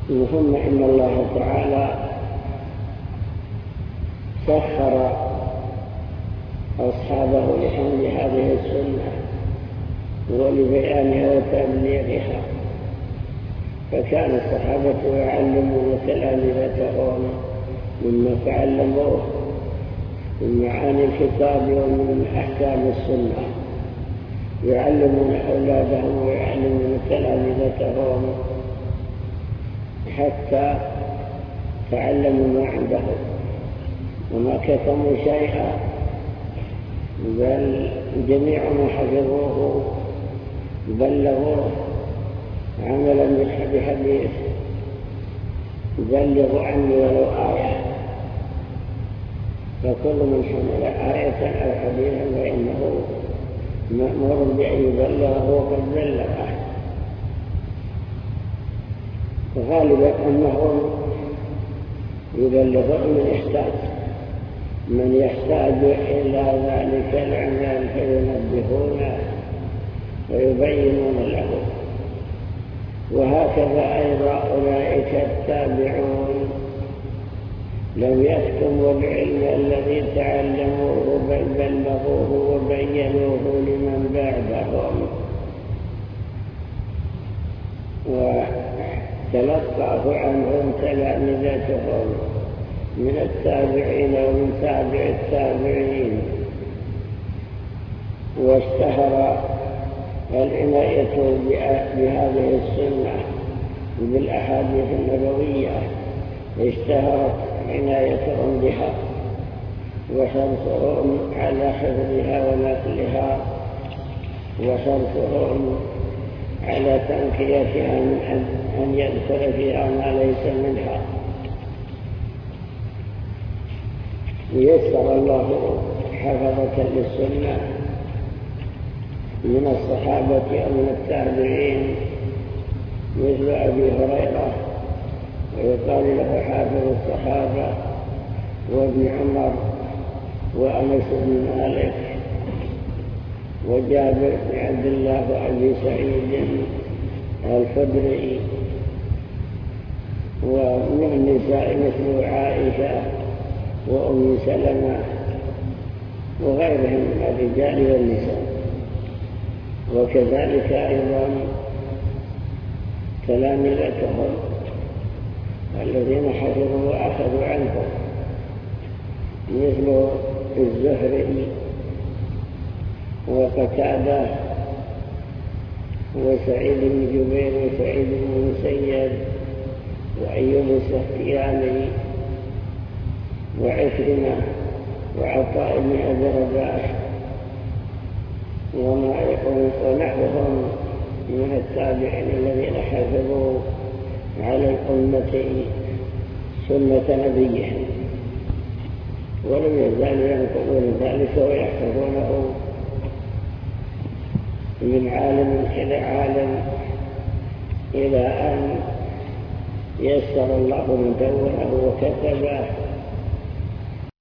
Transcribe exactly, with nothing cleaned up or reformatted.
ثم إن الله تعالى سخر أصحابه لحمل هذه السنة ولبيانها وتبليغها، فكان الصحابة يعلمون تلامذتهم مما تعلموه من معاني الكتاب ومن أحكام السنة، يعلمون أولادهم ويعلمون تلامذتهم حتى تعلموا ما عندهم وما كتموا شيئا، بل جميع ما حفظوه بلغوه عملا بحديث بلغوا عني ولو آية، فكل من حمل آية أو حديثا فإنه مأمور بأن يبلغه وقد بلغه. غالبا أنهم يبلغون من يحتاج من يحتاج إلى ذلك العمل فينبهونه ويبينون له. وهكذا أيضا أولئك التابعون لم يكتموا العلم الذي تعلموه بل بلغوه وبينوه لمن بعدهم، وتلقاه عنهم تلامذتهم من التابعين ومن تابع التابعين. واشتهر العناية بهذه السنة بالأحاديث النبوية، اشتهرت عنايتهم بها وحرصهم على حفظها ونقلها وحرصهم على تنقيتها من أن يدخل فيها ما ليس منها. يسر الله حفظة للسنة من الصحابة ومن التابعين مثل أبي هريرة ويقال له حافظ الصحابة، وابن عمر وأنس بن مالك وجابر بن عبد الله وأبي سعيد الخدري، ومن النساء مثل عائشة وأم سلمة وغيرهم من الرجال والنساء. وكذلك أيضا تلامذتهم الذين حفظوا وأخذوا عنهم مثل الزهري وقتادة وسعيد بن جبير وسعيد بن مسيب وأيوب السختياني وعكرمة وعطاء بن أبي رباح وما ونحوهم من التابعين الذين حفظوا على الأمة سنة نبيهم، ولم يزالوا ينقلون ذلك ويحفظونه من عالم إلى عالم إلى أن يسر الله من دونه وكتبه